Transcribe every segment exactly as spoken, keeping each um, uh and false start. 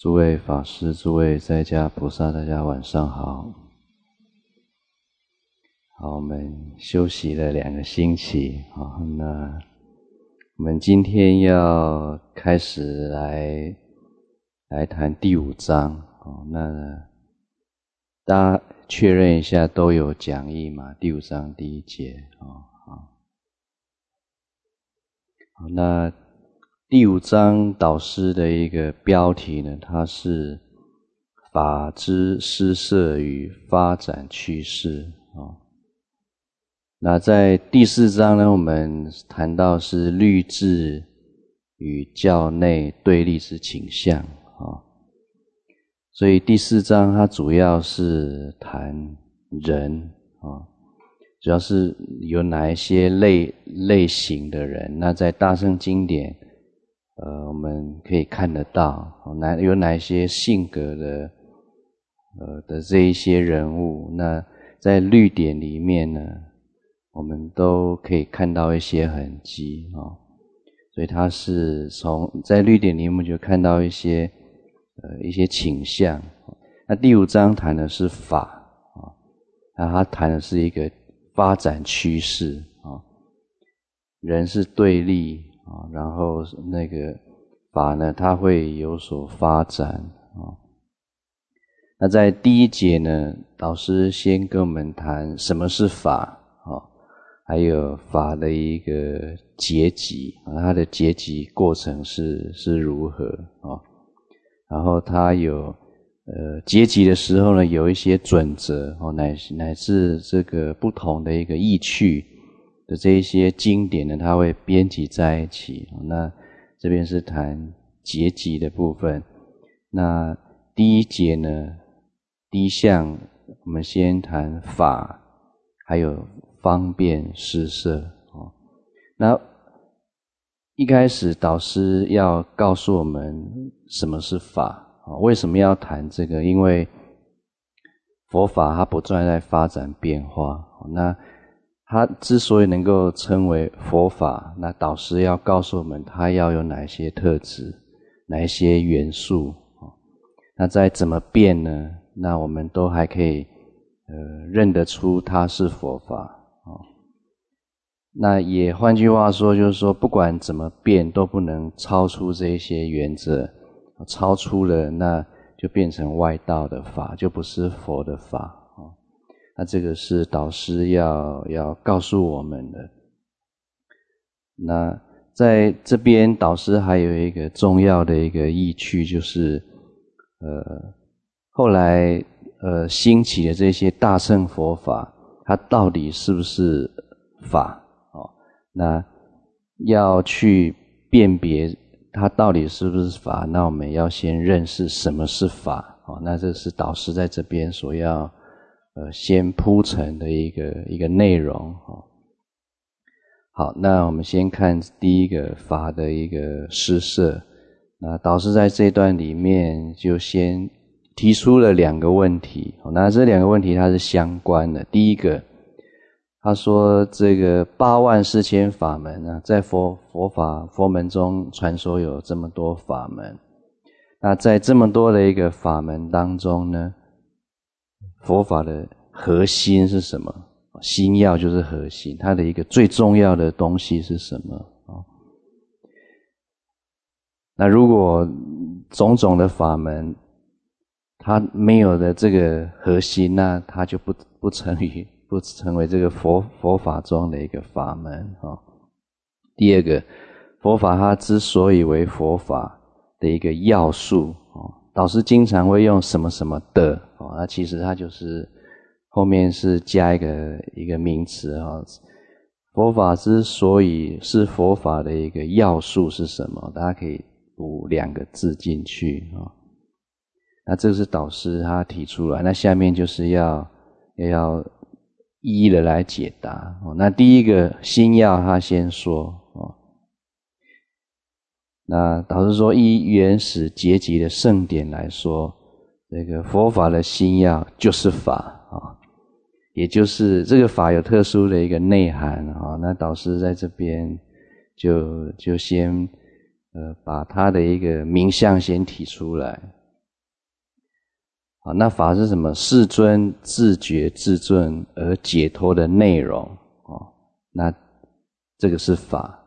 诸位法师、诸位在家菩萨，大家晚上好。好，我们休息了两个星期，好，那我们今天要开始来来谈第五章。好，那大家确认一下都有讲义吗？第五章第一节。好，好，好，那第五章导师的一个标题呢，它是法之施设与发展趋势。那在第四章呢，我们谈到是律制与教内对立之倾向。所以第四章它主要是谈人，主要是有哪一些类类型的人，那在大乘经典呃，我们可以看得到哪有哪一些性格的呃的这一些人物，那在律典里面呢，我们都可以看到一些痕迹哦，所以它是从在律典里面我们就看到一些呃一些倾向。那第五章谈的是法啊，那它谈的是一个发展趋势啊，人是对立啊，然后那个法呢，它会有所发展啊。那在第一节呢，导师先跟我们谈什么是法啊，还有法的一个结集啊，它的结集过程是是如何啊？然后它有呃结集的时候呢，有一些准则哦，乃乃至这个不同的一个义趣的这一些经典呢，它会编辑在一起。那这边是谈结集的部分。那第一节呢，第一项我们先谈法，还有方便施设。那一开始导师要告诉我们什么是法，为什么要谈这个？因为佛法它不断在发展变化，那它之所以能够称为佛法，那导师要告诉我们它要有哪些特质，哪一些元素，那再怎么变呢？那我们都还可以呃认得出它是佛法。那也换句话说，就是说不管怎么变都不能超出这一些原则，超出了那就变成外道的法，就不是佛的法。那这个是导师要要告诉我们的。那在这边导师还有一个重要的一个义趣，就是呃后来呃兴起的这些大乘佛法，它到底是不是法？哦，那要去辨别它到底是不是法，那我们要先认识什么是法。哦，那这是导师在这边所要呃先铺陈的一个一个内容。哦，好，那我们先看第一个法的一个施设。那导师在这段里面就先提出了两个问题，那这两个问题它是相关的。第一个，他说这个八万四千法门啊，在佛佛法佛门中传说有这么多法门，那在这么多的一个法门当中呢，佛法的核心是什么？心要就是核心，它的一个最重要的东西是什么？那如果种种的法门它没有的这个核心，那它就不不成于不成为这个佛佛法中的一个法门。第二个，佛法它之所以为佛法的一个要素，导师经常会用什么什么的，那其实它就是后面是加一个一个名词。佛法之所以是佛法的一个要素是什么？大家可以补两个字进去。那这是导师他提出来，那下面就是要要一一的来解答。那第一个心要他先说，那导师说依原始结集的圣典来说，这个佛法的心要就是法，也就是这个法有特殊的一个内涵。那导师在这边就就先呃把他的一个名相先提出来。 啊，那法是什么？世尊自觉自证而解脱的内容哦，那这个是法。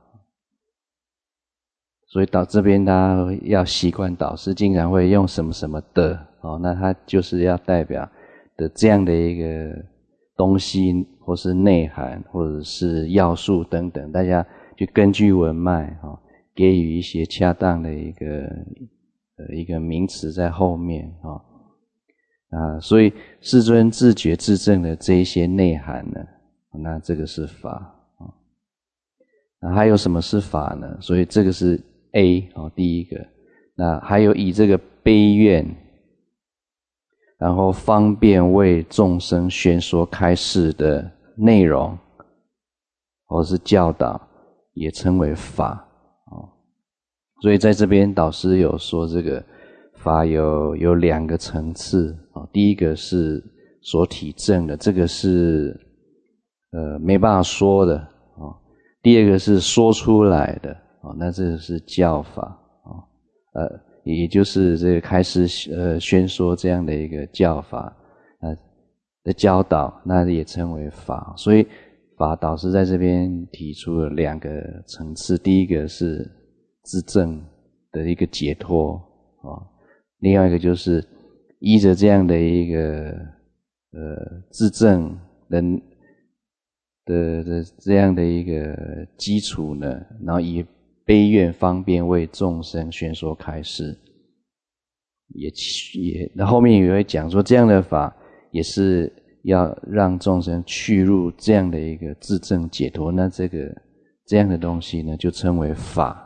所以到这边大家要习惯，导师经常会用什么什么的哦，那它就是要代表的这样的一个东西，或是内涵，或者是要素等等，大家就根据文脉哦，给予一些恰当的一个呃一个名词在后面哦。啊，所以世尊自觉自证的这一些内涵呢，那这个是法啊。那还有什么是法呢？所以这个是 A 哦，第一个。那还有以这个悲愿，然后方便为众生宣说开示的内容，或是教导，也称为法哦。所以在这边导师有说这个。法有有两个层次哦，第一个是所体证的，这个是呃没办法说的哦。第二个是说出来的哦，那这个是教法哦，呃，也就是这个开始呃宣说这样的一个教法呃的教导，那也称为法。所以法导师在这边提出了两个层次，第一个是自证的一个解脱哦。另外一个就是依着这样的一个呃自证的的的这样的一个基础呢，然后以悲愿方便为众生宣说开示，也也那后面也会讲说这样的法也是要让众生去入这样的一个自证解脱，那这个这样的东西呢，就称为法。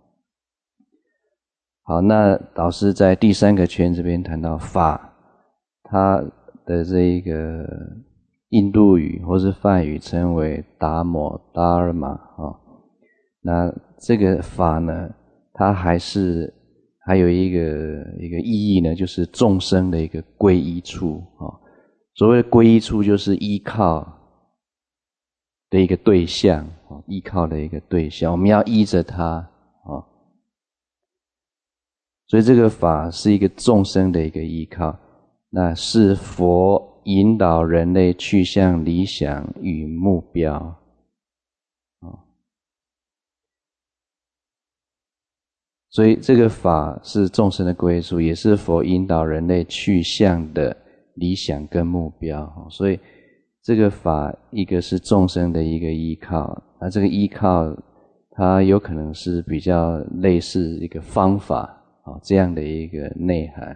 好，那导师在第三个圈这边谈到法，它的这一个印度语或是梵语称为达摩 Dharma 哦。那这个法呢，它还是还有一个一个意义呢，就是众生的一个皈依处哦。所谓的皈依处，就是依靠的一个对象哦，依靠的一个对象，我们要依着它哦。所以这个法是一个众生的一个依靠，那是佛引导人类去向理想与目标。所以这个法是众生的归属，也是佛引导人类去向的理想跟目标。所以这个法一个是众生的一个依靠，那这个依靠它有可能是比较类似一个方法这样的一个内涵。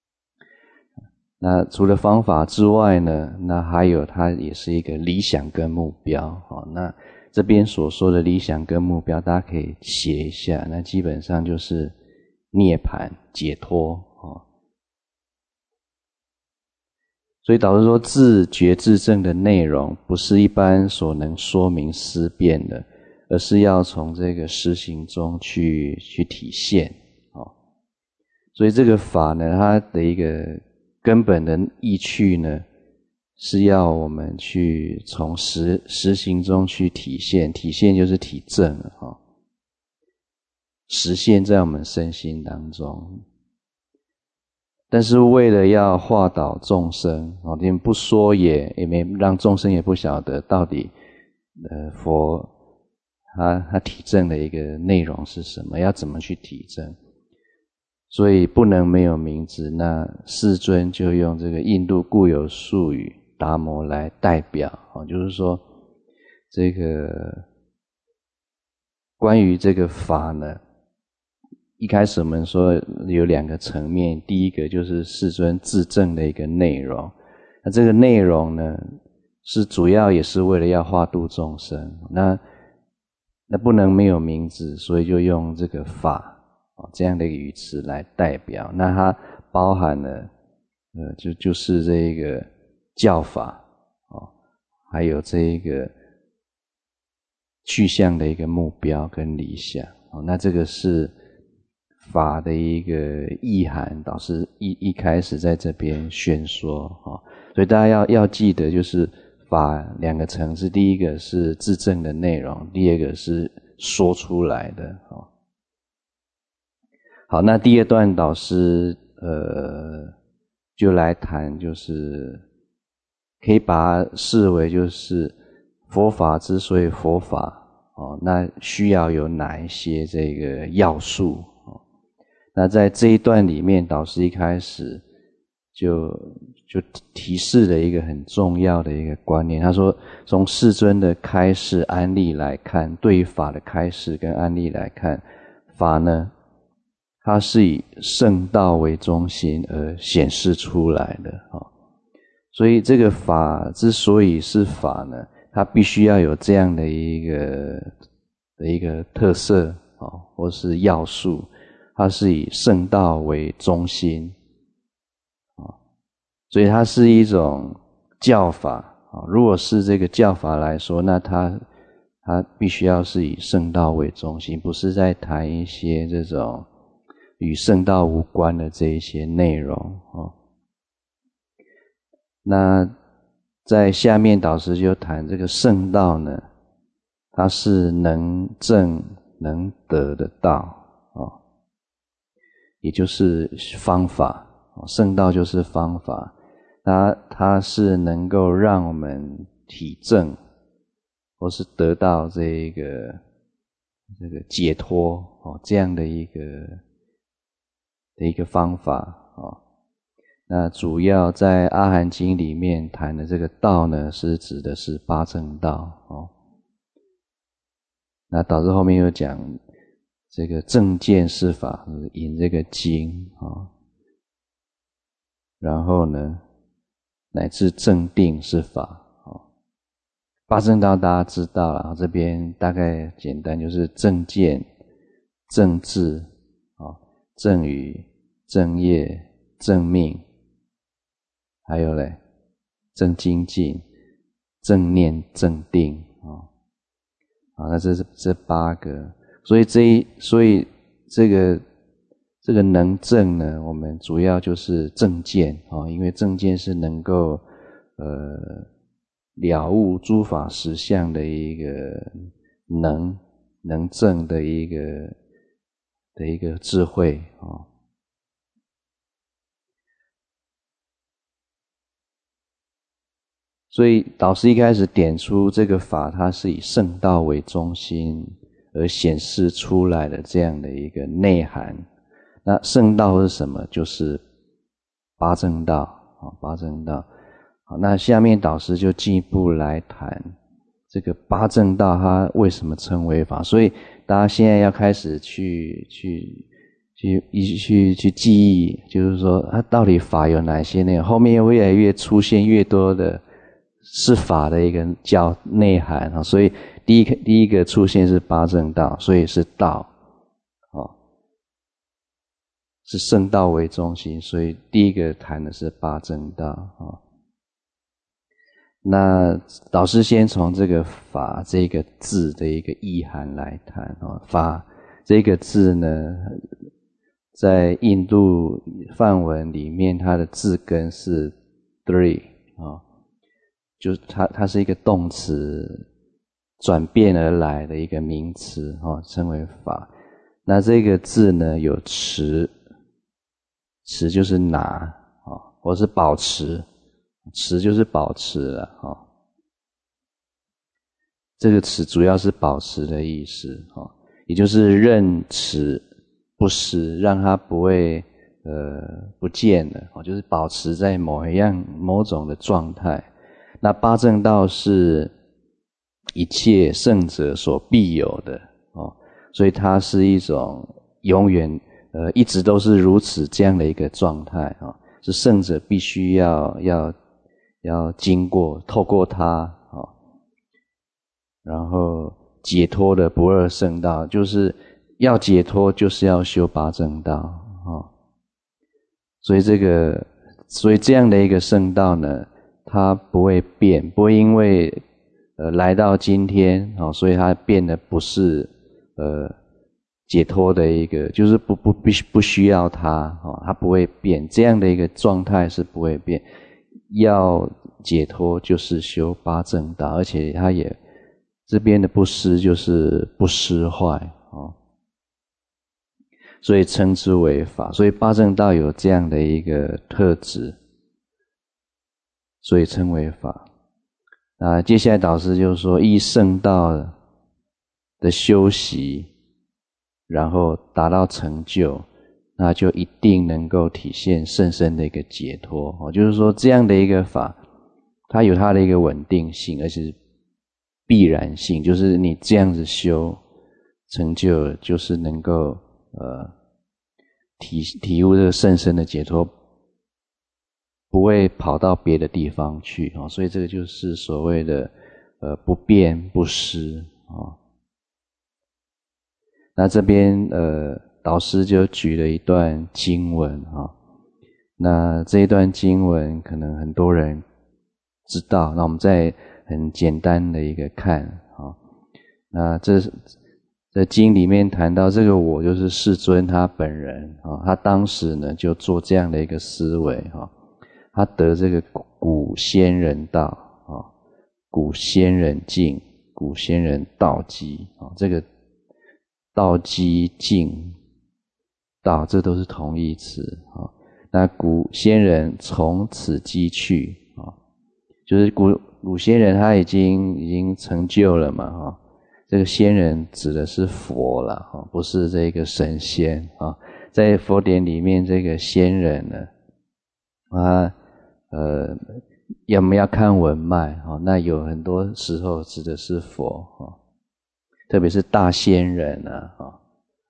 那除了方法之外呢，那还有它也是一个理想跟目标。那这边所说的理想跟目标，大家可以写一下，那基本上就是涅槃解脱。所以导致说自觉自证的内容不是一般所能说明思辨的，而是要从这个实行中去去体现。所以这个法呢，它的一个根本的意趣呢，是要我们去从实实行中去体现，体现就是体证了哈，实现在我们身心当中。但是为了要化导众生，哦，你们不说也也没让众生也不晓得到底呃佛他他体证的一个内容是什么，要怎么去体证。所以不能没有名字，那世尊就用这个印度固有术语达摩来代表，就是说这个关于这个法呢，一开始我们说有两个层面，第一个就是世尊自证的一个内容，那这个内容呢是主要也是为了要化度众生，那那不能没有名字，所以就用这个法这样的一个语词来代表，那它包含了呃就就是这个教法哦，还有这一个去向的一个目标跟理想哦，那这个是法的一个意涵，导师一一开始在这边宣说哦，所以大家要要记得，就是法两个层次，第一个是自证的内容，第二个是说出来的哦。好，那第二段导师呃就来谈，就是可以把它视为就是佛法之所以佛法哦，那需要有哪一些这个要素哦？那在这一段里面，导师一开始就就提示了一个很重要的一个观念，他说从世尊的开示案例来看，对于法的开示跟案例来看，法呢它是以圣道为中心而显示出来的哦。所以这个法之所以是法呢，它必须要有这样的一个的一个特色哦，或是要素，它是以圣道为中心哦，所以它是一种教法哦。如果是这个教法来说，那它它必须要是以圣道为中心，不是在谈一些这种与圣道无关的这一些内容哦。那在下面导师就谈这个圣道呢，它是能证能得的道哦，也就是方法哦，圣道就是方法，它它是能够让我们体证或是得到这个这个解脱哦，这样的一个的一个方法哦。那主要在阿含经里面谈的这个道呢，是指的是八正道哦。那导致后面又讲这个正见是法，引这个经哦。然后呢，乃至正定是法哦。八正道大家知道了，这边大概简单就是正见、正智哦、正语、正业、正命。还有嘞，正精进、正念、正定哦，好，那这是这八个，所以这一，所以这个这个能正呢，我们主要就是正见哦，因为正见是能够呃了悟诸法实相的一个能能正的一个的一个智慧哦。所以导师一开始点出这个法，它是以圣道为中心而显示出来的这样的一个内涵。那圣道是什么？就是八正道啊，八正道。好，那下面导师就进一步来谈这个八正道它为什么称为法。所以大家现在要开始去去去一去去记忆，就是说它到底法有哪些内容，后面越来越出现越多的是法的一个叫内涵啊，所以第一个第一个出现是八正道，所以是道哦，是圣道为中心，所以第一个谈的是八正道哦。那导师先从这个法这个字的一个意涵来谈哦，法这个字呢，在印度梵文里面，它的字根是 three 哦。就是它，它是一个动词转变而来的一个名词哦，称为法。那这个字呢，有持，持就是拿哦，或是保持，持就是保持了哦。这个持主要是保持的意思哦，也就是任持不失，让它不会呃不见了哦，就是保持在某一样某种的状态。那八正道是一切圣者所必有的哦，所以它是一种永远呃一直都是如此这样的一个状态哦，是圣者必须要要要经过透过它哦，然后解脱的不二圣道，就是要解脱就是要修八正道哦，所以这个所以这样的一个圣道呢，它不会变，不会因为呃来到今天哦，所以它变得不是呃解脱的一个，就是不不必不需要它哦，它不会变，这样的一个状态是不会变。要解脱就是修八正道，而且它也这边的不失就是不失坏哦，所以称之为法。所以八正道有这样的一个特质所以称为法。那接下来导师就说，依圣道的修习，然后达到成就，那就一定能够体现甚深的一个解脱。哦，就是说这样的一个法，它有它的一个稳定性，而且是必然性，就是你这样子修成就，就是能够呃体体悟这个甚深的解脱，不会跑到别的地方去。哦，所以这个就是所谓的呃不变不失。哦，那这边呃导师就举了一段经文。哦，那这一段经文可能很多人知道，那我们再很简单的一个看。哦，那这这经里面谈到这个我就是世尊他本人。哦，他当时呢就做这样的一个思维。哦，他得这个古仙人道。哦，古仙人境，古仙人道基。哦，这个道基境道，这都是同义词。哦，那古仙人从此机去。哦，就是古古仙人他已经已经成就了嘛。哈，哦，这个仙人指的是佛啦。哈，哦，不是这个神仙。啊，哦，在佛典里面这个仙人呢，啊呃我们要看文脉。哦，那有很多时候指的是佛。哦，特别是大仙人啊。哦，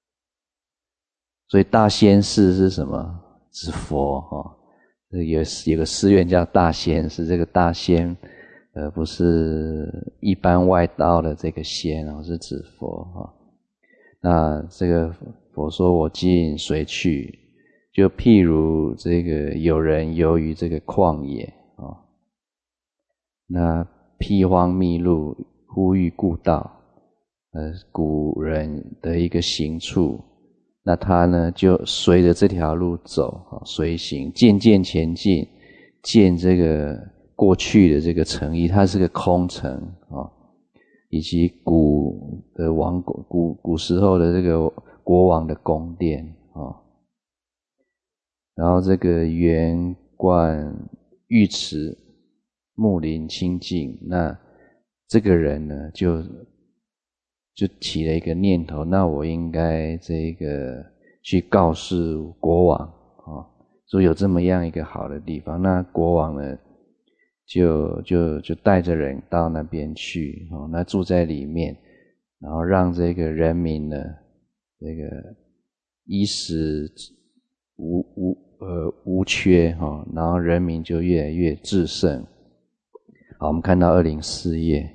所以大仙寺是什么？是佛。哦，有有个寺院叫大仙寺，这个大仙呃不是一般外道的这个仙。哦，是指佛。哦，那这个佛说我今随去，就譬如这个有人游于这个旷野。哦，那辟荒密路，忽遇故道，呃古人的一个行处，那他呢就随着这条路走，随行渐渐前进，见这个过去的这个城邑，它是个空城。哦，以及古的王国古古时候的这个国王的宫殿。哦，然后这个园观浴池木林清净，那这个人呢就就起了一个念头，那我应该这个去告诉国王。哦，说有这么样一个好的地方。那国王呢就就就带着人到那边去。哦，那住在里面，然后让这个人民呢这个衣食无无呃无缺。哦，然后人民就越来越至圣。好，我们看到二零四页。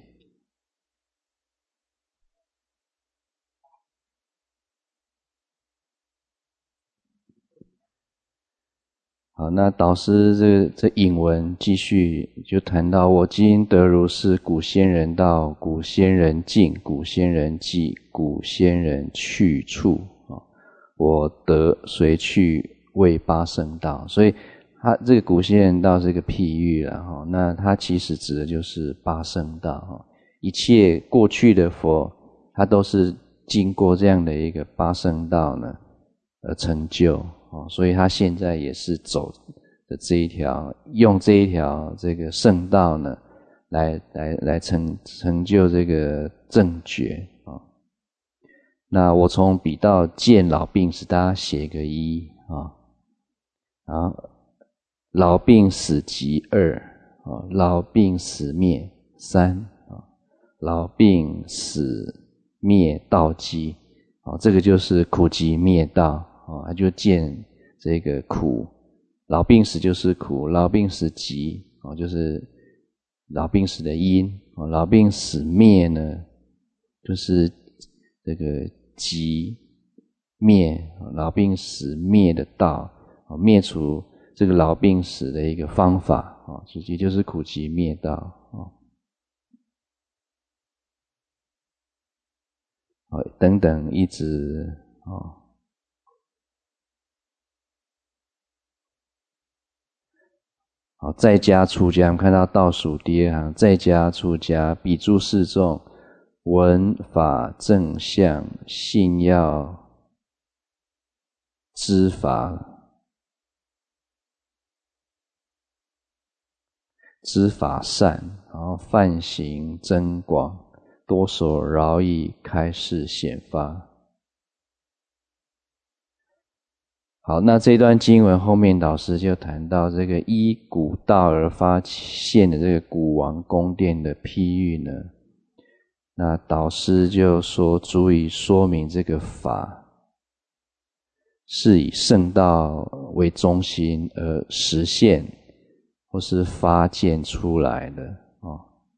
好，那导师这这引文继续就谈到，我今得如是古仙人道，古仙人境，古仙人迹，古仙人去处。我得随去为八圣道。所以他这个古仙人道是一个譬喻啦。哈，那它其实指的就是八圣道。哈，一切过去的佛，他都是经过这样的一个八圣道呢而成就。哦，所以他现在也是走的这一条，用这一条这个圣道呢，来来来成成就这个正觉。啊，那我从彼道见老病死，大家写个一。啊，然后老病死即二。啊，老病死灭三。啊，老病死灭道基。啊，这个就是苦集灭道。哦，他就见这个苦，老病死就是苦，老病死集。哦，就是老病死的因。哦，老病死灭呢，就是这个集灭，老病死灭的道。哦，灭除这个老病死的一个方法。哦，直接就是苦集灭道。哦，哦等等一直。哦，好，在家出家，我们看到倒数第二行，在家出家，彼诸四众，闻法正相，信要知法。 知法善，然后梵行增广，多所饶益，开示显发。好，那这段经文后面导师就谈到这个依古道而发现的这个古王宫殿的譬喻呢，那导师就说足以说明这个法是以圣道为中心而实现或是发现出来的哦。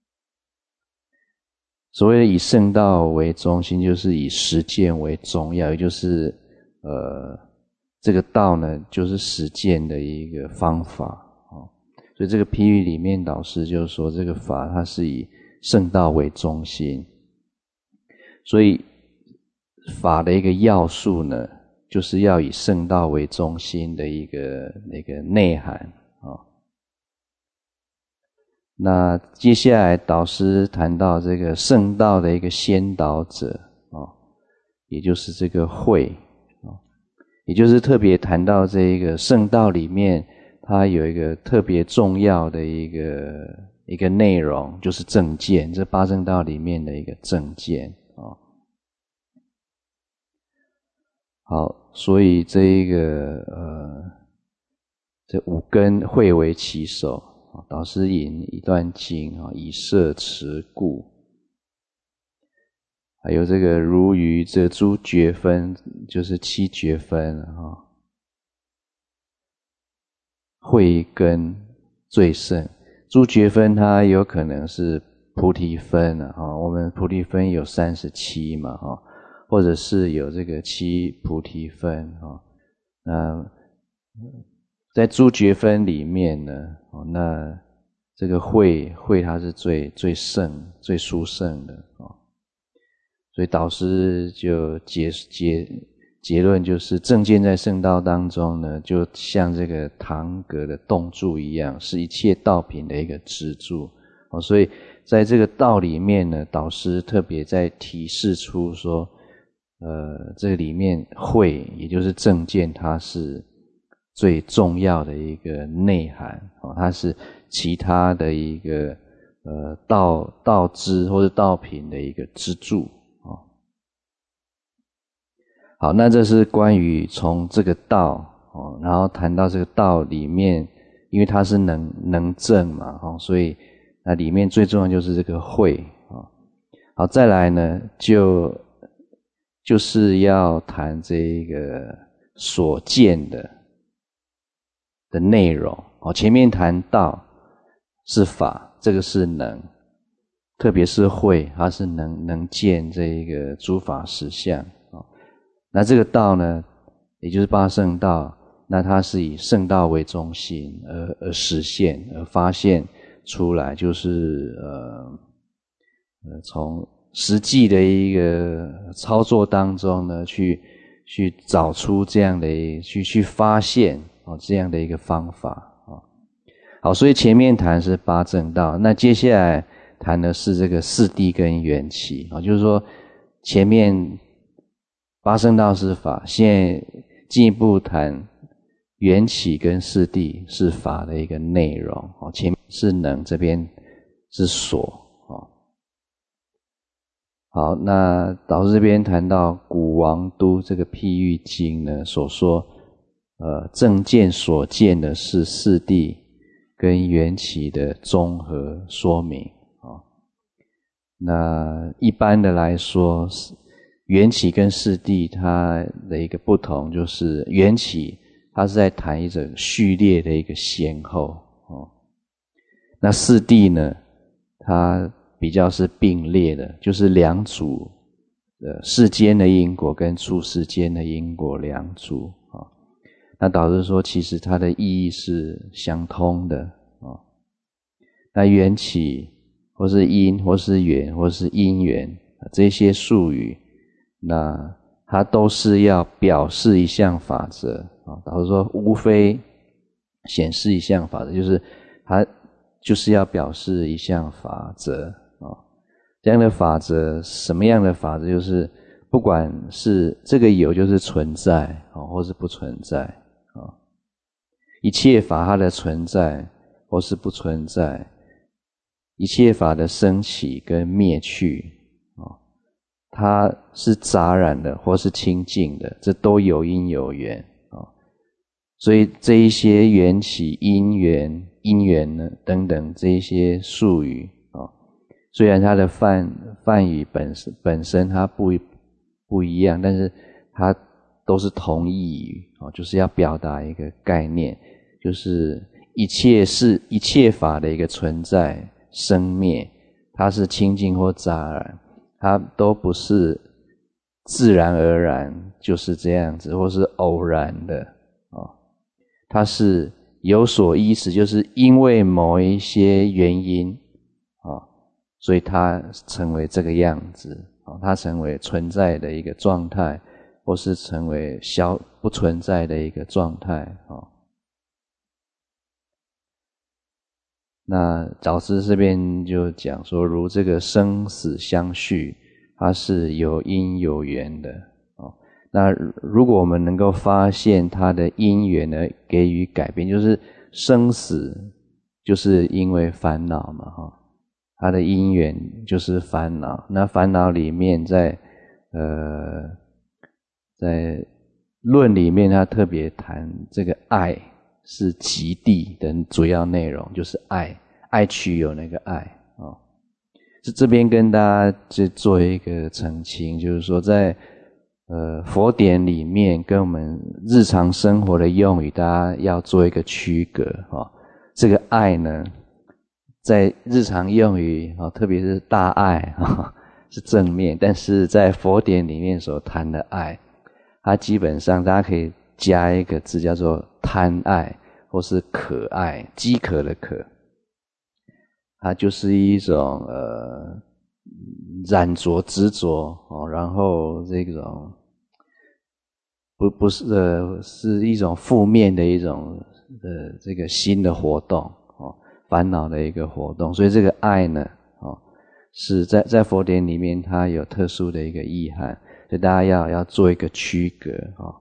所谓以圣道为中心，就是以实践为重要，也就是呃这个道呢就是实践的一个方法哦。所以这个譬喻里面导师就说这个法它是以圣道为中心，所以法的一个要素呢就是要以圣道为中心的一个那个内涵啊、哦。那接下来导师谈到这个圣道的一个先导者啊、哦，也就是这个慧啊、哦，也就是特别谈到这个圣道里面，它有一个特别重要的一个一个内容，就是正见，这八正道里面的一个正见啊。哦好，所以这一个呃，这五根慧为其首。导师引一段经啊，以摄持故。还有这个如于这诸觉分，就是七觉分啊，慧根最胜。诸觉分它有可能是菩提分啊，我们菩提分有三十七嘛哈。或者是有这个七菩提分啊，那在诸觉分里面呢，那这个慧慧它是最最胜、最殊胜的啊，所以导师就结结结论就是，正见在圣道当中呢，就像这个堂阁的洞柱一样，是一切道品的一个支柱啊，所以在这个道里面呢，导师特别在提示出说。呃，这个里面慧，也就是正见，它是最重要的一个内涵哦，它是其他的一个呃道道支或者道品的一个支柱哦。好，那这是关于从这个道哦，然后谈到这个道里面，因为它是能能正嘛哦，所以那里面最重要就是这个慧哦。好，再来呢就。就是要谈这个所见的的内容哦。前面谈道是法，这个是能，特别是慧，它是能能见这个诸法实相哦。那这个道呢，也就是八圣道，那它是以圣道为中心而而实现而发现出来，就是呃呃从。实际的一个操作当中呢，去去找出这样的一去去发现哦这样的一个方法啊。好，所以前面谈是八正道，那接下来谈的是这个四谛跟缘起啊，就是说前面八正道是法，现在进一步谈缘起跟四谛是法的一个内容哦。前面是能，这边是所。好，那导师这边谈到古王都这个譬喻经呢，所说，呃，正见所见的是四谛跟缘起的综合说明啊、哦。那一般的来说，缘起跟四谛它的一个不同，就是缘起它是在谈一种序列的一个先后哦，那四谛呢，它比较是并列的，就是两组呃世间的因果跟出世间的因果两组啊、哦。那导致说其实它的意义是相通的啊、哦。那缘起或是因或是缘或是因缘这些术语，那它都是要表示一项法则啊。导致说无非显示一项法则，就是它就是要表示一项法则。这样的法则，什么样的法则？就是不管是这个有就是存在哦，或是不存在啊，一切法它的存在或是不存在， 一切法的升起跟灭去啊，它是杂染的或是清净的，这都有因有缘啊。所以这一些缘起、因缘、因缘呢等等这一些术语啊，虽然它的梵梵语本身本身它不不一样，但是它都是同义语啊，就是要表达一个概念，就是一切是一切法的一个存在生灭，它是清净或杂染，它都不是自然而然就是这样子，或是偶然的啊，它是有所依止，就是因为某一些原因啊，所以它成为这个样子啊，它成为存在的一个状态，或是成为消不存在的一个状态啊。那导师这边就讲说，如这个生死相续，它是有因有缘的哦。那如果我们能够发现它的因缘呢，给予改变，就是生死就是因为烦恼嘛哈，它的因缘就是烦恼。那烦恼里面在呃在论里面，他特别谈这个爱是极地的主要内容，就是爱，爱取有那个爱啊。这这边跟大家就做一个澄清，就是说在呃佛典里面跟我们日常生活的用语，大家要做一个区隔啊。这个爱呢，在日常用语啊，特别是大爱啊，是正面，但是在佛典里面所谈的爱，它基本上大家可以加一个字叫做贪爱或是可爱，饥渴的渴，它就是一种呃染着执着哦，然后这种不不是呃是一种负面的一种呃这个新的活动哦，烦恼的一个活动。所以这个爱呢哦，是在在佛典里面它有特殊的一个意涵，所以大家要要做一个区隔哦。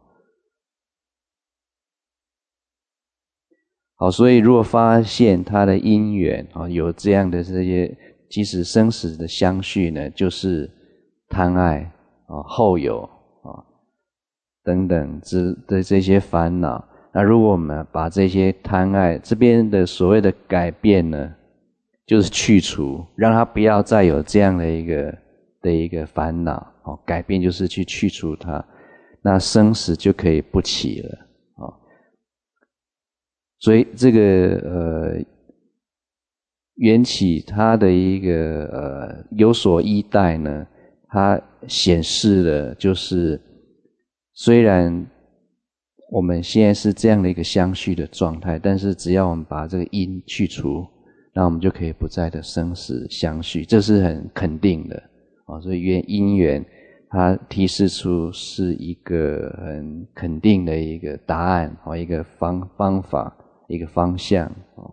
好，所以如果发现它的因缘啊，有这样的这些，其实生死的相续呢，就是贪爱啊、后有啊等等之的这些烦恼。那如果我们把这些贪爱这边的所谓的改变呢，就是去除，让它不要再有这样的一个的一个烦恼哦，改变就是去去除它，那生死就可以不起了。所以这个呃缘起它的一个呃有所依待呢，它显示的就是虽然我们现在是这样的一个相续的状态，但是只要我们把这个因去除，那我们就可以不再的生死相续，这是很肯定的啊。所以缘因缘它提示出是一个很肯定的一个答案啊，一个方方法。一个方向哦，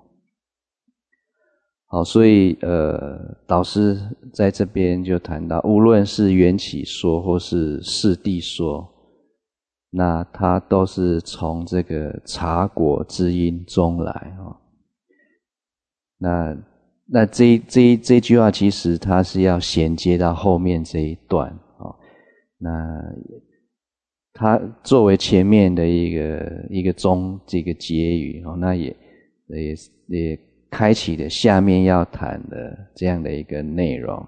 好，所以呃，导师在这边就谈到，无论是缘起说或是释谛说，那它都是从这个察果之因中来哦。那那这这这句话其实它是要衔接到后面这一段哦。那它作为前面的一个一个中这个结语哦，那也也也开启了下面要谈的这样的一个内容。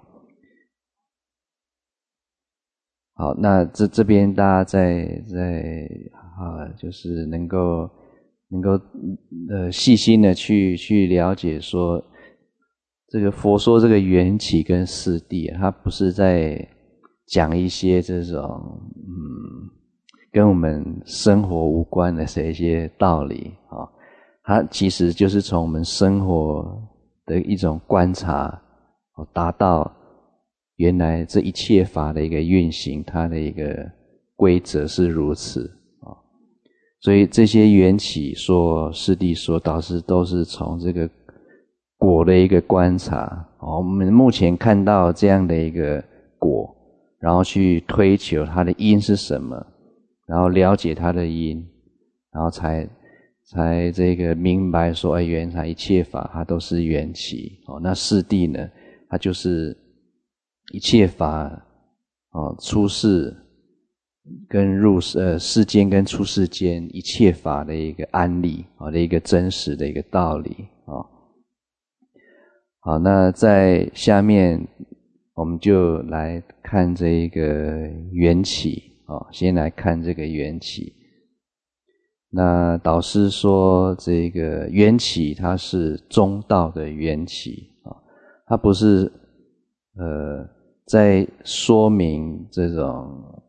好，那这这边大家在在啊，就是能够能够呃细心的去去了解说，这个佛说这个缘起跟释谛，它不是在讲一些这种嗯。跟我们生活无关的这一些道理啊，它其实就是从我们生活的一种观察，达到原来这一切法的一个运行，它的一个规则是如此啊。所以这些缘起说、释谛说，导师都是从这个果的一个观察，我们目前看到这样的一个果，然后去推求它的因是什么。然后了解它的因，然后才才这个明白说，哎，原来一切法它都是缘起哦。那四谛呢，它就是一切法哦，出世跟入世呃世间跟出世间一切法的一个安立啊、哦、的一个真实的一个道理啊、哦。好，那在下面我们就来看这一个缘起啊、哦，先来看这个缘起。那导师说这个缘起它是中道的缘起啊，它不是呃在说明这种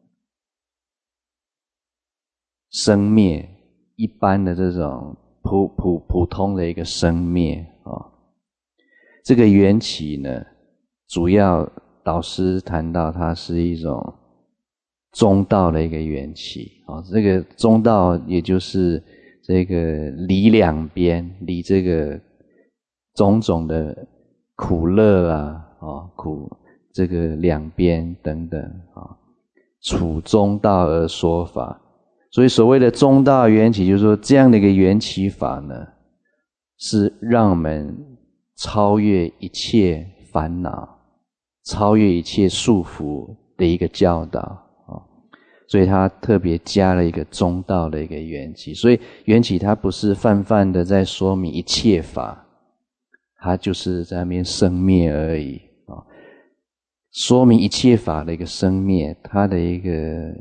生灭一般的这种普普普通的一个生灭啊。这个缘起呢，主要导师谈到它是一种中道的一个缘起啊，这个中道也就是这个离两边，离这个种种的苦乐啊，啊苦这个两边等等啊，处中道而说法。所以所谓的中道缘起，就是说这样的一个缘起法呢，是让我们超越一切烦恼，超越一切束缚的一个教导。所以他特别加了一个中道的一个缘起，所以缘起它不是泛泛的在说明一切法，它就是在那边生灭而已啊。说明一切法的一个生灭，它的一个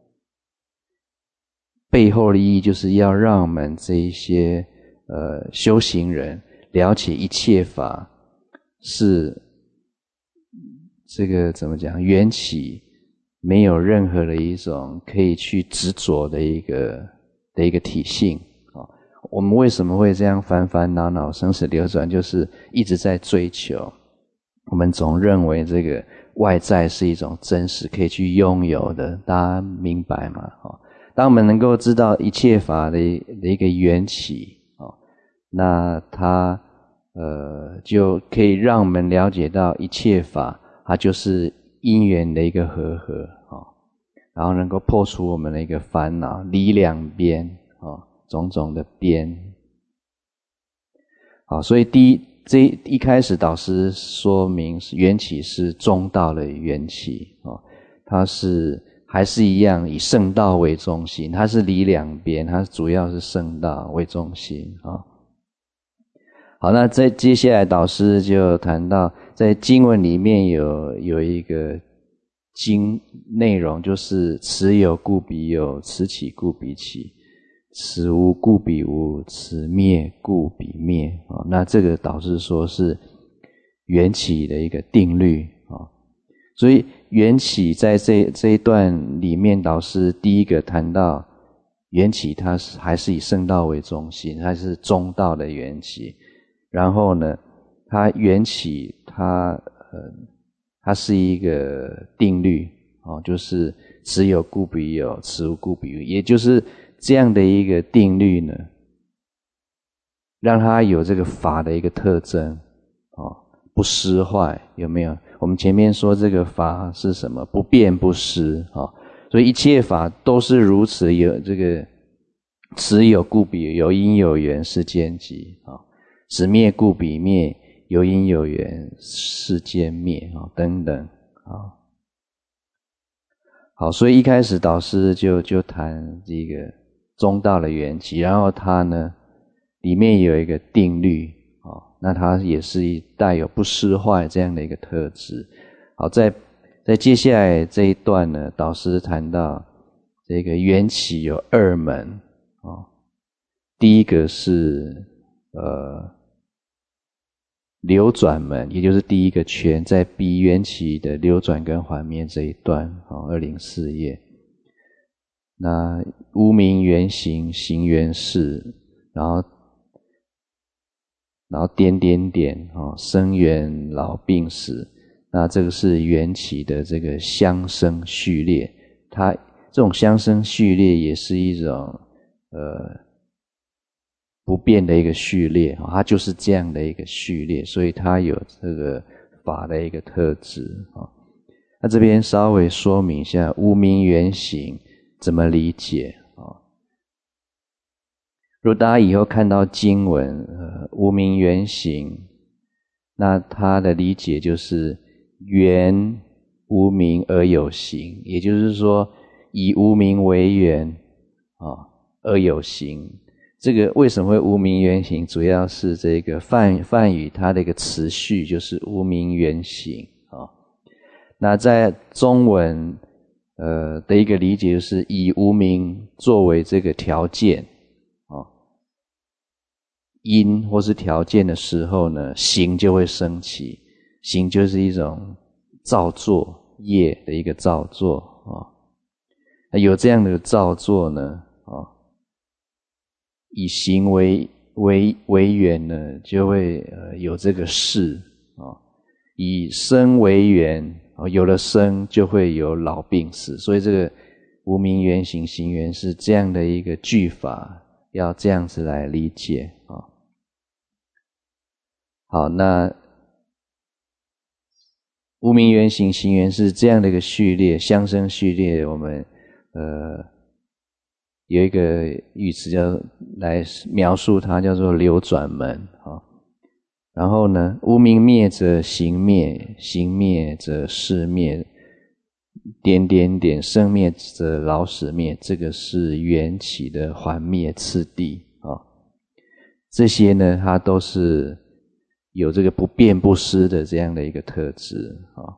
背后的意义，就是要让我们这一些呃修行人了解一切法是这个怎么讲，缘起没有任何的一种可以去执着的一个的一个体性啊。我们为什么会这样烦烦恼恼生死流转，就是一直在追求，我们总认为这个外在是一种真实可以去拥有的，大家明白吗？当我们能够知道一切法的的一个缘起，那它呃就可以让我们了解到一切法它就是因缘的一个和合啊，然后能够破除我们的一个烦恼，离两边啊，种种的边。好，所以第一这一开始导师说明缘起是中道的缘起啊，它是还是一样以圣道为中心，它是离两边，它主要是圣道为中心啊。好，那在接下来导师就谈到，在经文里面有有一个经内容，就是此有故彼有，此起故彼起，此无故彼无，此灭故彼灭啊。那这个导师说是缘起的一个定律啊。所以缘起在这这一段里面，导师第一个谈到缘起，它是还是以圣道为中心，它是中道的缘起。然后呢，它缘起它呃它是一个定律哦，就是此有故彼有，此无故彼无，也就是这样的一个定律呢，让它有这个法的一个特征哦，不失坏，有没有？我们前面说这个法是什么？不变不失哦，所以一切法都是如此，有这个此有故彼有，有因有缘世间集啊。此灭故彼灭，有因有缘世间灭啊，等等啊。好，所以一开始导师就就谈这个中道的缘起，然后它呢里面有一个定律啊，那它也是带有不失坏这样的一个特质。好，在在接下来这一段呢，导师谈到这个缘起有二门啊，第一个是呃流转门，也就是第一个圈，在彼缘起的流转跟还灭这一段二零四页。那无明缘行，行缘事，然后然后点点点生缘老病死，那这个是缘起的这个相生序列。它这种相生序列也是一种呃不变的一个序列，它就是这样的一个序列，所以它有这个法的一个特质。那这边稍微说明一下无明缘行怎么理解。 如果大家以后看到经文呃无明缘行，那他的理解就是缘无明而有行，也就是说以无明为缘啊而有行。这个为什么会无明缘行，主要是这个梵梵语它的一个词序就是无明缘行啊。那在中文呃的一个理解就是以无明作为这个条件啊，因或是条件的时候呢，行就会升起。行就是一种造作业的一个造作啊。有这样的造作呢啊，以行为为为缘呢，就会呃有这个事啊；以生为缘，啊有了生就会有老病死，所以这个无明缘行行缘是这样的一个句法，要这样子来理解啊。好，那无明缘行行缘是这样的一个序列，相生序列，我们呃有一个语词叫来描述它，叫做流转门啊。然后呢，无明灭则行灭，行灭则事灭，点点点生灭则老死灭，这个是缘起的还灭次第啊。这些呢，它都是有这个不变不失的这样的一个特质啊。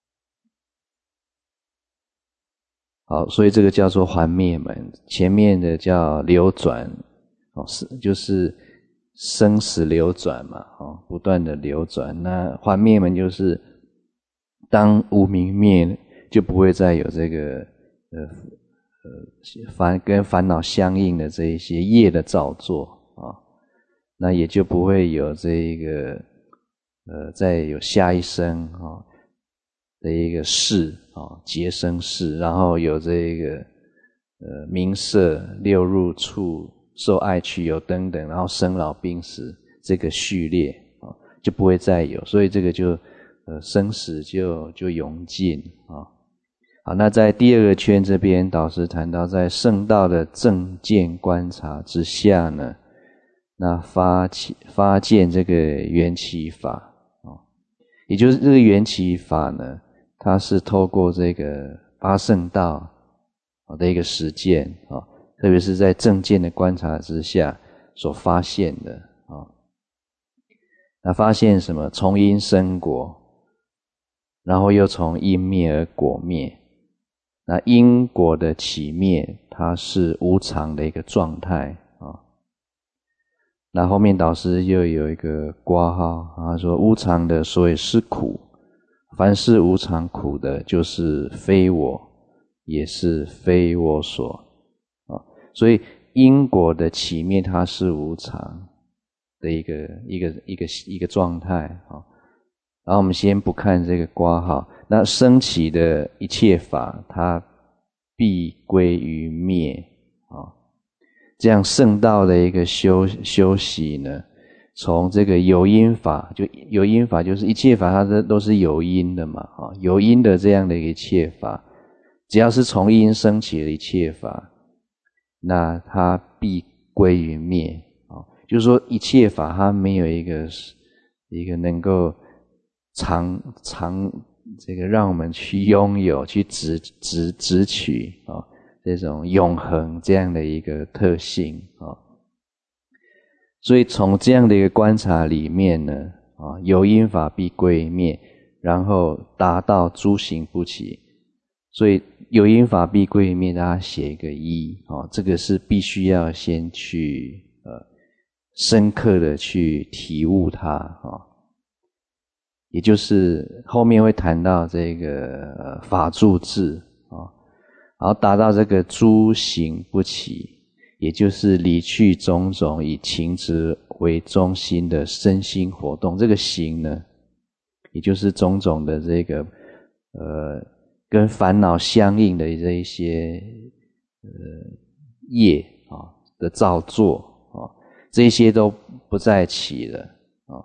好，所以这个叫做还灭门，前面的叫流转，哦，是就是生死流转嘛，哦，不断的流转。那还灭门就是当无明灭，就不会再有这个呃呃烦跟烦恼相应的这一些业的造作啊，那也就不会有这一个呃再有下一生啊的一个事啊，结生事，然后有这个呃名色六入处受爱趣有等等，然后生老病死这个序列啊，就不会再有，所以这个就呃生死就就永尽啊。好，那在第二个圈这边，导师谈到在圣道的正见观察之下呢，那发起发见这个缘起法啊，也就是这个缘起法呢，它是透过这个八圣道的一个实践啊，特别是在正见的观察之下所发现的啊。那发现什么？从因生果，然后又从因灭而果灭。那因果的起灭，它是无常的一个状态啊。那后面导师又有一个括号，他说无常的所以是苦。凡是无常苦的，就是非我，也是非我所啊。所以因果的起灭，它是无常的一个一个一个一个状态啊。然后我们先不看这个括号，那升起的一切法，它必归于灭啊。这样圣道的一个修修习呢，从这个有因法，就有因法就是一切法它都是有因的嘛，啊，有因的这样的一切法，只要是从因升起的一切法，那它必归于灭啊。就是说一切法它没有一个一个能够长长这个让我们去拥有、去执执执取啊这种永恒这样的一个特性啊。所以从这样的一个观察里面呢，啊，有因法必归灭，然后达到诸行不起。所以有因法必归灭，大家写一个一啊，这个是必须要先去呃深刻的去体悟它啊。也就是后面会谈到这个呃法住智啊，然后达到这个诸行不起。也就是离去种种以情执为中心的身心活动，这个行呢，也就是种种的这个呃跟烦恼相应的这一些呃业啊的造作啊，这些都不再起了啊，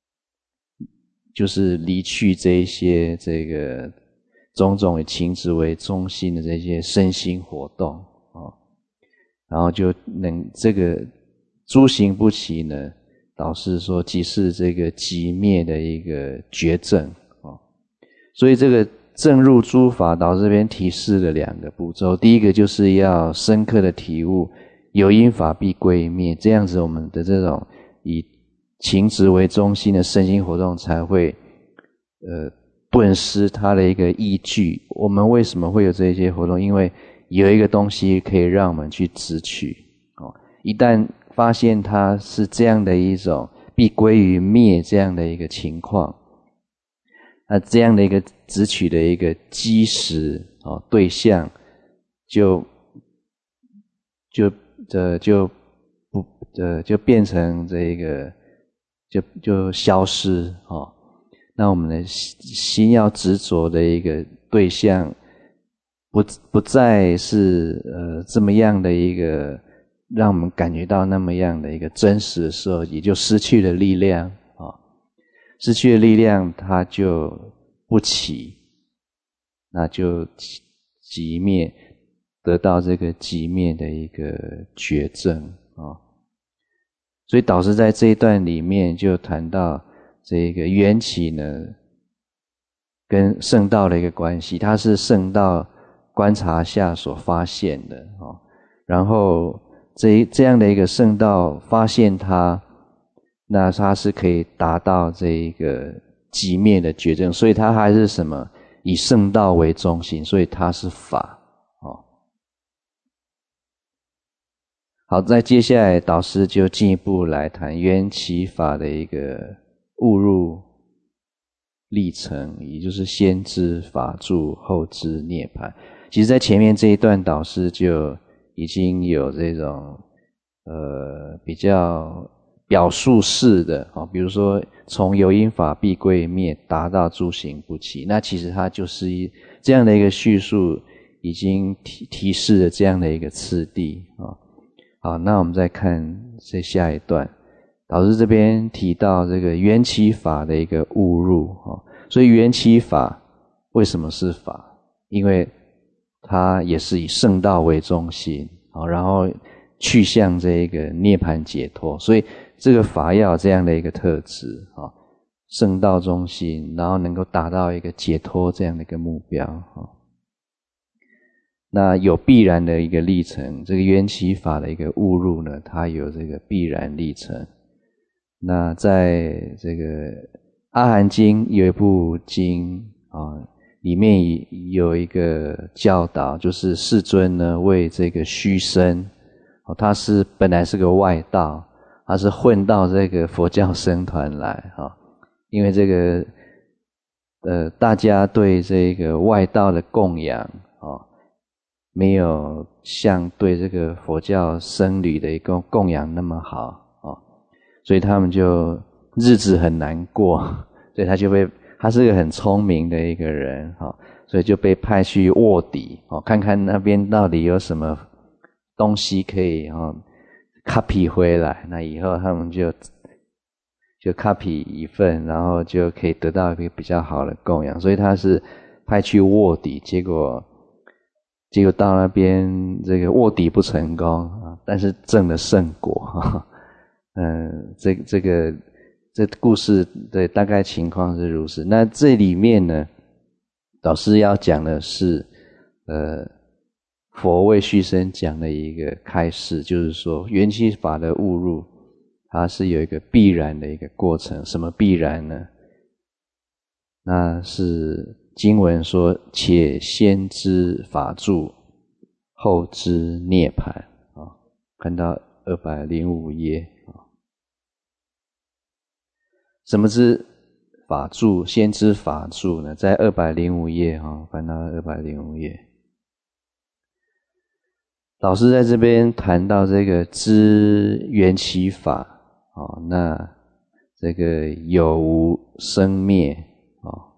就是离去这一些这个种种以情执为中心的这些身心活动啊。然后就能这个诸行不起呢，导师说即是这个寂灭的一个觉证哦。所以这个证入诸法，导师这边提示了两个步骤。第一个就是要深刻的体悟有因法必归灭，这样子我们的这种以情执为中心的身心活动才会呃顿失它的一个依据。我们为什么会有这些活动？因为有一个东西可以让我们去执取哦。一旦发现它是这样的一种必归于灭这样的一个情况，那这样的一个执取的一个基石哦对象就就这就不呃就变成这个就就消失哦。那我们的心要执着的一个对象不不再是呃这么样的一个让我们感觉到那么样的一个真实的时候，也就失去了力量啊、哦，失去了力量，它就不起，那就寂灭，得到这个寂灭的一个觉证啊、哦。所以导师在这一段里面就谈到这个缘起呢，跟圣道的一个关系，它是圣道观察下所发现的哦，然后这这样的一个圣道发现它，那它是可以达到这一个寂灭的觉证，所以它还是什么？以圣道为中心，所以它是法哦。好，在接下来导师就进一步来谈缘起法的一个悟入历程，也就是先知法住，后知涅槃。其实在前面这一段导师就已经有这种呃比较表述式的哦，比如说从有因法必归灭达到诸行不起，那其实它就是一这样的一个叙述，已经提提示了这样的一个次第啊、哦。好，那我们再看这下一段，导师这边提到这个缘起法的一个悟入哦，所以缘起法为什么是法？因为它也是以圣道为中心，然后去向这个涅槃解脱，所以这个法要有这样的一个特质，圣道中心，然后能够达到一个解脱这样的一个目标。那有必然的一个历程，这个缘起法的一个悟入呢，它有这个必然历程。那在这个阿含经有一部经啊，里面有一个教导，就是世尊呢为这个须僧，他是本来是个外道，他是混到这个佛教僧团来啊，因为这个呃大家对这个外道的供养啊，没有像对这个佛教僧侣的一个供养那么好啊，所以他们就日子很难过，所以他就被他是个很聪明的一个人哈，所以就被派去卧底哦，看看那边到底有什么东西可以哦 copy 回来，那以后他们就就 copy 一份，然后就可以得到一个比较好的供养，所以他是派去卧底，结果结果到那边这个卧底不成功啊，但是证了圣果哈，嗯，这这个这故事的大概情况是如此。那这里面呢，导师要讲的是，呃，佛为须僧讲的一个开示，就是说缘起法的悟入，它是有一个必然的一个过程。什么必然呢？那是经文说，且先知法住，后知涅槃啊，看到二百零五页啊。什么是法住？先知法住呢？在二百零五页哈，翻到二百零五页，老师在这边谈到这个知缘起法哦，那这个有无生灭哦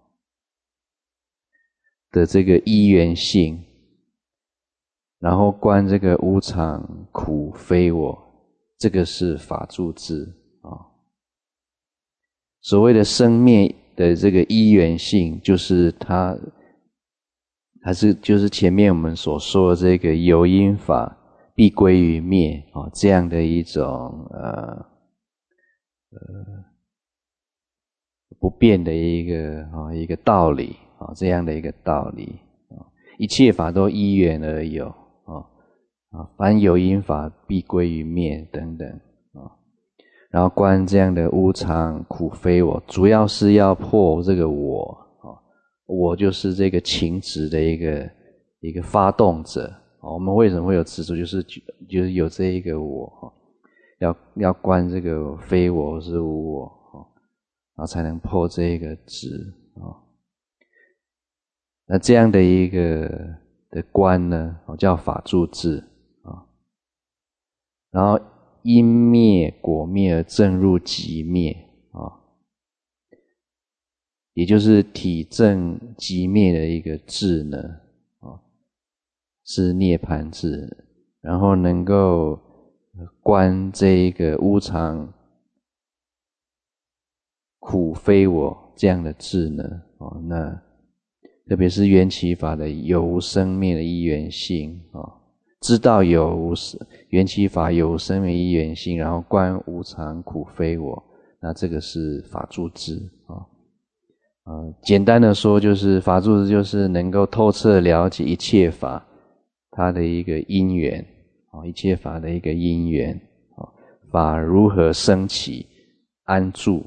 的这个依缘性，然后观这个无常苦非我，这个是法住智啊。哦，所谓的生灭的这个依缘性，就是它它是就是前面我们所说的这个有因法必归于灭啊，这样的一种呃呃不变的一个啊一个道理啊，这样的一个道理啊，一切法都依缘而有啊啊，凡有因法必归于灭等等啊，然后观这样的无常苦非我，主要是要破这个我啊，我就是这个情执的一个一个发动者。我们为什么会有执着？就是就是有这一个我，要要观这个非我是无我，然后才能破这一个执啊。那这样的一个的观呢，叫法住智啊。然后因灭果灭而证入即灭啊，也就是体证即灭的一个智呢。是涅槃智，然后能够观这一个无常苦非我这样的智呢，哦，那特别是缘起法的有无生灭的一元性啊，知道有无缘起法有无生灭一元性，然后观无常苦非我，那这个是法住智啊。呃，简单的说，就是法住智就是能够透彻了解一切法。它的一个因缘一切法的一个因缘，法如何生起安住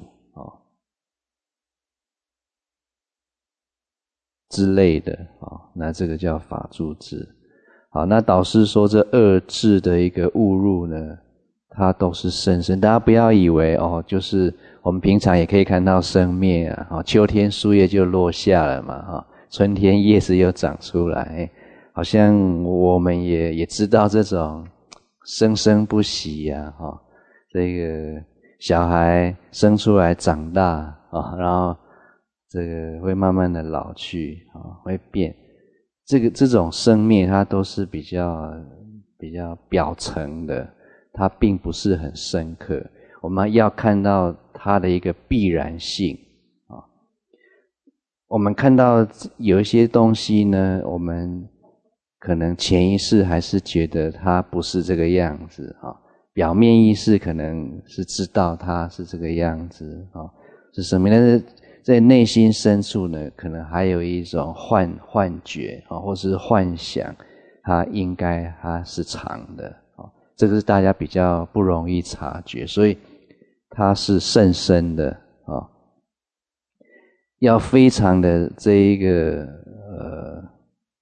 之类的，那这个叫法住智。好，那导师说这二智的一个误入呢，它都是生生，大家不要以为哦，就是我们平常也可以看到生灭啊，秋天树叶就落下了嘛，春天叶子又长出来，好像我们也也知道这种生生不息呀、啊，哈，这个小孩生出来长大啊，然后这个会慢慢的老去啊，会变。这个这种生灭，它都是比较比较表层的，它并不是很深刻。我们要看到它的一个必然性啊。我们看到有一些东西呢，我们可能潜意识还是觉得它不是这个样子啊，表面意识可能是知道它是这个样子啊，是什么？但是在内心深处呢，可能还有一种幻幻觉啊，或是幻想，它应该它是常的啊，这个是大家比较不容易察觉，所以它是甚深的啊，要非常的这一个呃。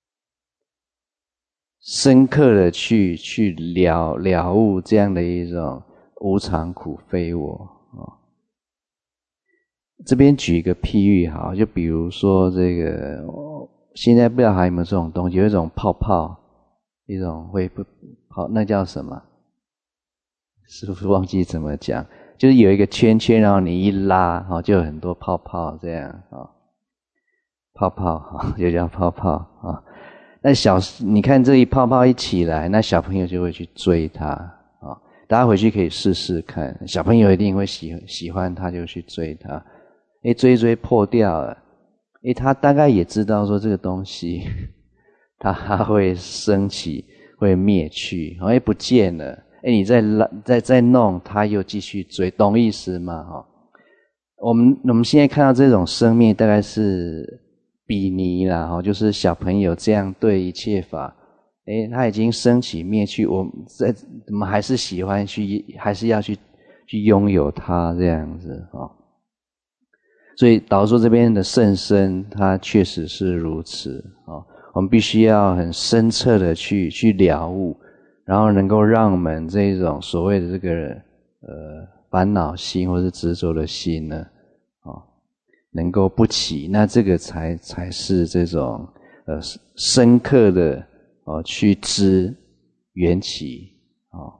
深刻的去去了了悟这样的一种无常苦非我啊。这边举一个譬喻好，就比如说这个，现在不知道还有没有这种东西，有一种泡泡，一种会不泡，那叫什么？师父忘记怎么讲，就是有一个圈圈，然后你一拉，就有很多泡泡这样啊，泡泡就叫泡泡啊。那小，你看这一泡泡一起来，那小朋友就会去追它啊。大家回去可以试试看，小朋友一定会喜喜欢它，就去追它。诶，追追破掉了，诶，他大概也知道说这个东西，它会升起，会灭去，诶，不见了。诶，你再拉，再再弄，它又继续追，懂意思吗？哈，我们我们现在看到这种生灭，大概是比拟啦，就是小朋友这样对一切法，诶，他已经升起灭去，我们在我们还是喜欢去，还是要去去拥有它这样子啊。所以导说这边的甚深，它确实是如此啊。我们必须要很深彻的去去了悟，然后能够让我们这种所谓的这个呃烦恼心或是执着的心呢，啊，能够不起，那这个才才是这种呃深刻的哦去知缘起啊。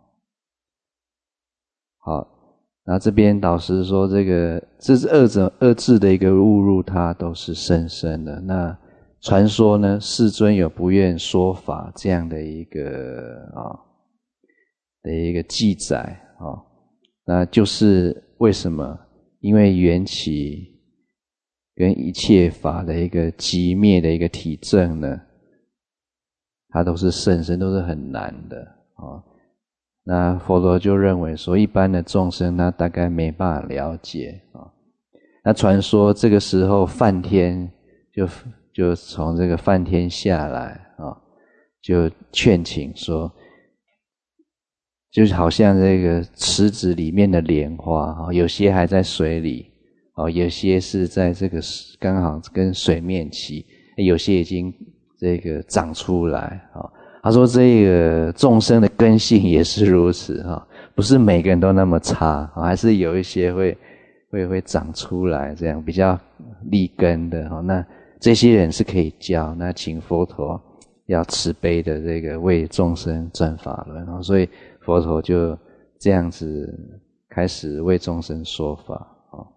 好，那这边导师说这个这是二者二智的一个误入，它都是深深的。那传说呢，世尊有不愿说法这样的一个啊的一个记载啊，那就是为什么？因为缘起跟一切法的一个寂灭的一个体证呢，它都是甚深，都是很难的啊。那佛陀就认为说，一般的众生他大概没办法了解啊。那传说这个时候梵天就就从这个梵天下来啊，就劝请说，就是好像这个池子里面的莲花啊，有些还在水里啊，有些是在这个刚好跟水面齐，有些已经这个长出来啊。他说这个众生的根性也是如此哈，不是每个人都那么差，还是有一些会会会长出来，这样比较立根的哈。那这些人是可以教，那请佛陀要慈悲的这个为众生转法轮，所以佛陀就这样子开始为众生说法。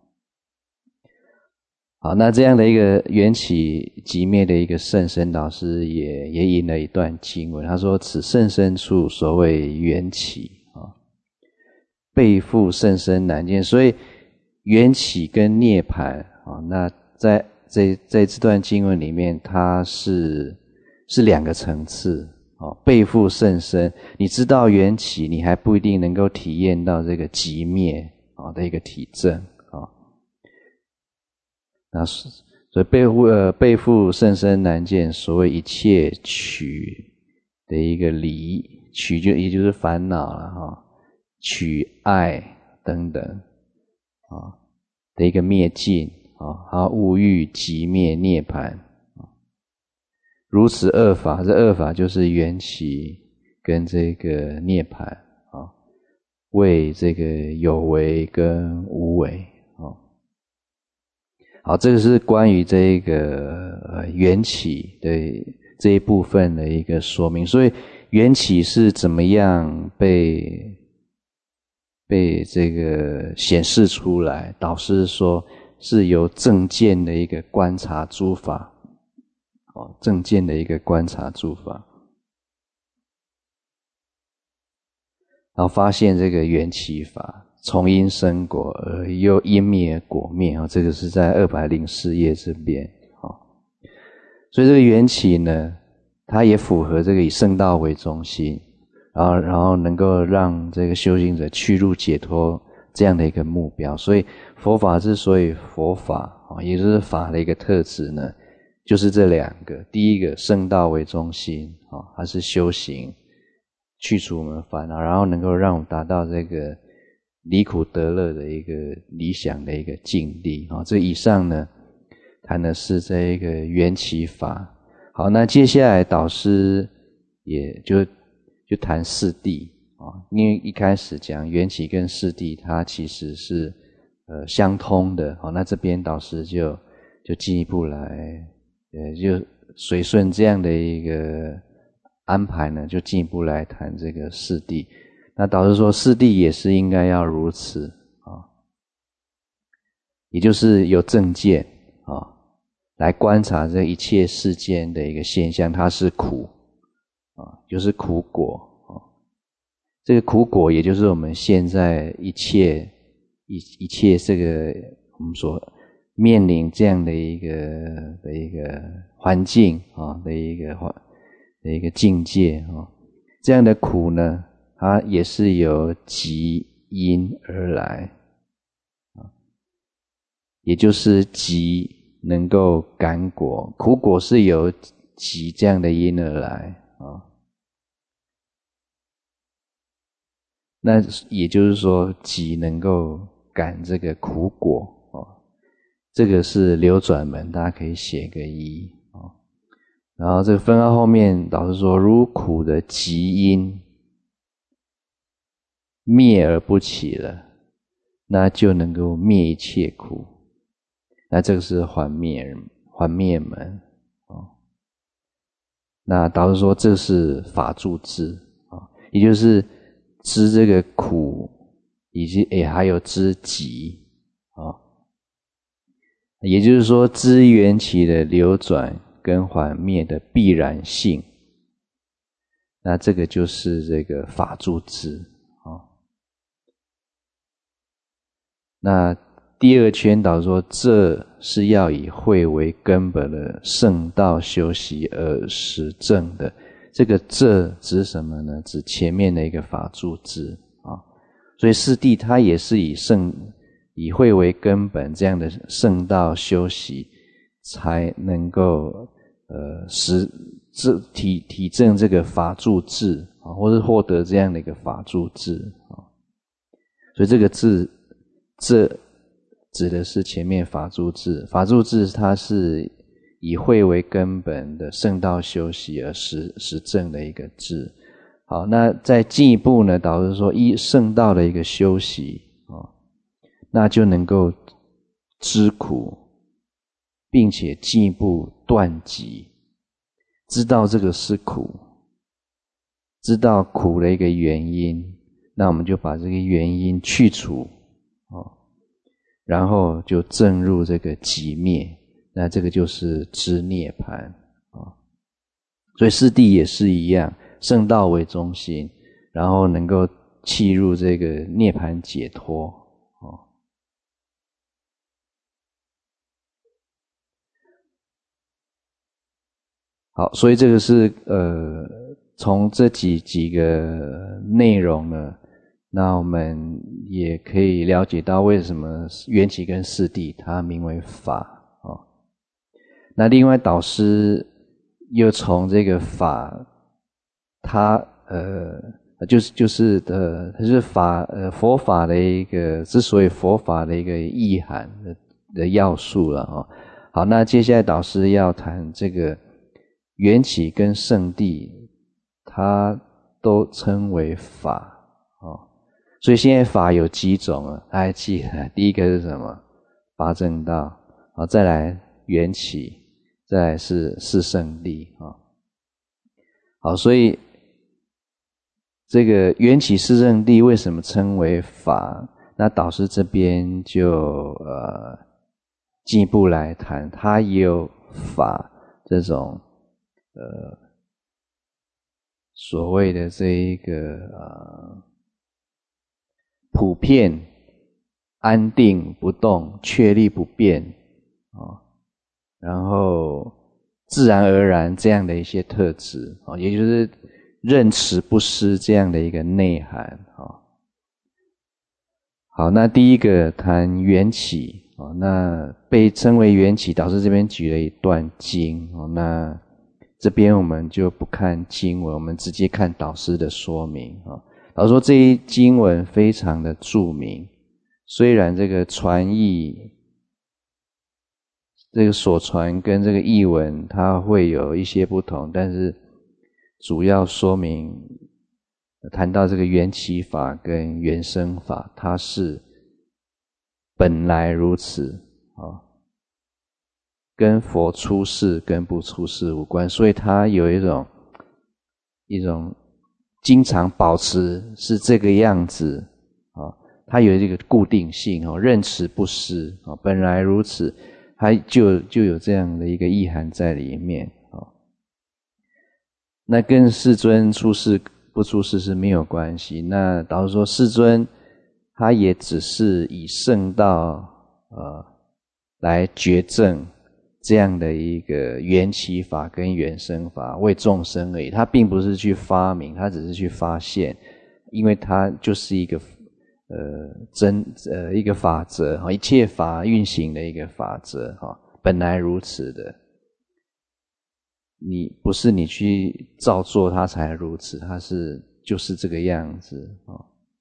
好，那这样的一个缘起即灭的一个甚深导师也也引了一段经文，他说：“此甚深处，所谓缘起啊，背负甚深难见。”所以缘起跟涅槃啊，那在在在这段经文里面，它是是两个层次啊，背负甚深。你知道缘起，你还不一定能够体验到这个即灭啊的一个体证。那所以背负呃背负甚深难见，所谓一切取的一个离，取就也就是烦恼了哈，取爱等等啊的一个灭尽啊，还有物欲即灭涅槃啊，如此二法，这二法就是缘起跟这个涅槃啊，为这个有为跟无为。好，这个是关于这个呃缘起的这一部分的一个说明。所以缘起是怎么样被被这个显示出来？导师说是由正见的一个观察诸法，哦，正见的一个观察诸法，然后发现这个缘起法。从因生果，而又因灭而果灭，这个是在二百零四页这边。所以这个缘起呢，它也符合这个以圣道为中心，然后然后能够让这个修行者趋入解脱这样的一个目标。所以佛法之所以佛法，也就是法的一个特质呢，就是这两个。第一个圣道为中心，它是修行去除我们烦恼，然后能够让我们达到这个离苦得乐的一个理想的一个境地。好，这以上呢谈的是这一个缘起法。好，那接下来导师也就就谈四谛啊，因为一开始讲缘起跟四谛它其实是呃相通的。好，那这边导师就就进一步来呃就随顺这样的一个安排呢，就进一步来谈这个四谛。那导师说四谛也是应该要如此啊，也就是有正见啊来观察这一切世间的一个现象，它是苦啊，就是苦果啊。这个苦果也就是我们现在一切一一切这个我们所面临这样的一个的一个环境啊的一个的一个境界啊，这样的苦呢，它也是由集因而来，也就是集能够感果，苦果是由集这样的因而来啊。那也就是说，集能够感这个苦果啊，这个是流转门，大家可以写个一啊。然后这个分号后面导师说，如苦的集因灭而不起了，那就能够灭一切苦。那这个是还灭还灭门啊。那导师说这是法住智啊，也就是知这个苦，以及也还有知集啊。也就是说知缘起的流转跟还灭的必然性。那这个就是这个法住智。那第二圈导说，这是要以慧为根本的圣道修习而实证的， 这个这指什么呢？指前面的一个法住智啊。所以四谛它也是以圣以慧为根本这样的圣道修习，才能够呃实这体体证这个法住智啊，或是获得这样的一个法住智啊。所以这个智这指的是前面法住智，法住智它是以慧为根本的圣道修习而实实证的一个智。好，那再进一步呢，导致说依圣道的一个修习啊，那就能够知苦，并且进一步断集，知道这个是苦，知道苦的一个原因，那我们就把这个原因去除啊，然后就证入这个寂灭，那这个就是知涅槃啊。所以四谛也是一样，圣道为中心，然后能够契入这个涅槃解脱哦。好，所以这个是呃，从这几几个内容呢，那我们也可以了解到为什么缘起跟四谛它名为法哦。那另外导师又从这个法，它呃就是就是呃它是法呃佛法的一个之所以佛法的一个意涵的的要素了哦。好，那接下来导师要谈这个缘起跟圣谛，它都称为法哦。所以现在法有几种啊？大家记得，第一个是什么？法正道，好，再来缘起，再来是四圣谛啊。好，所以这个缘起四圣谛为什么称为法？那导师这边就呃进一步来谈，它也有法这种呃所谓的这一个呃普遍安定不动、确立不变啊，然后自然而然这样的一些特质啊，也就是认持不失这样的一个内涵啊。好，那第一个谈缘起啊，那被称为缘起，导师这边举了一段经哦，那这边我们就不看经文，我们直接看导师的说明啊。导师说这一经文非常的著名，虽然这个传译这个所传跟这个译文它会有一些不同，但是主要说明谈到这个缘起法跟缘生法，它是本来如此啊，跟佛出世跟不出世无关，所以它有一种一种经常保持是这个样子啊，它有这个固定性哦，认持不失啊，本来如此，它就就有这样的一个意涵在里面啊。那跟世尊出世不出世是没有关系。那导师说世尊他也只是以圣道呃来觉证这样的一个缘起法跟缘生法为众生而已，他并不是去发明，他只是去发现，因为他就是一个呃真呃一个法则，一切法运行的一个法则哈，本来如此的，你不是你去照做它才如此，它是就是这个样子啊。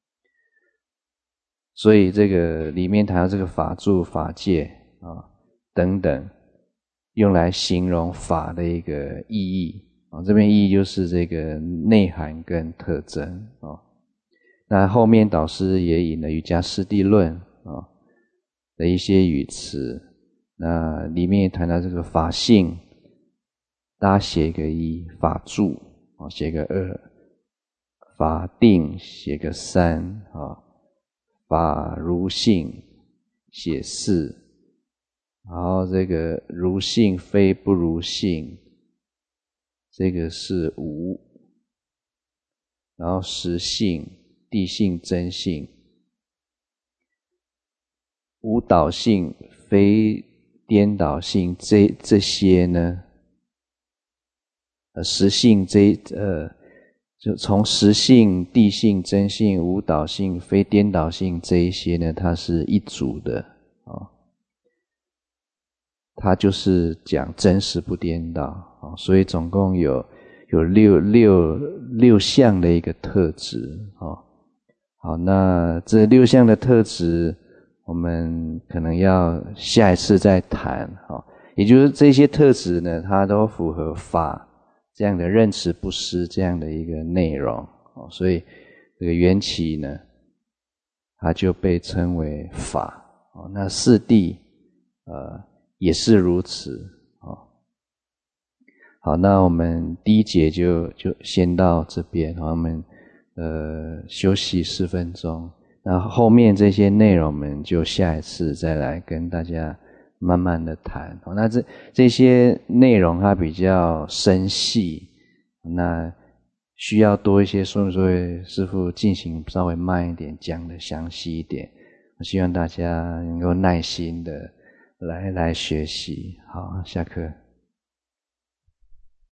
所以这个里面谈到这个法住、法界啊等等，用来形容法的一个意义啊，这边意义就是这个内涵跟特征啊。那后面导师也引了《瑜伽师地论》啊的一些语词，那里面也谈到这个法性，大家写个一，法住啊写个二，法定写个三啊，法如性写四，然后这个如性非不如性，这个是无，然后实性、谛性、真性，无倒性非颠倒性，这这些呢， 呃实性这呃，就从实性、谛性、真性、无倒性、非颠倒性这一些呢，它是一组的哦。它就是讲真实不颠倒哦，所以总共有有六六六项的一个特质哦。好，那这六项的特质，我们可能要下一次再谈哦。也就是这些特质呢，它都符合法这样的认持不失这样的一个内容哦，所以这个缘起呢，它就被称为法哦。那四谛呃也是如此哦。好，那我们第一节就就先到这边，我们呃休息四分钟，那后面这些内容我们就下一次再来跟大家慢慢的谈。那这这些内容它比较深细，那需要多一些说明，所以师父进行稍微慢一点，讲的详细一点。我希望大家能够耐心的来来学习。好，下课。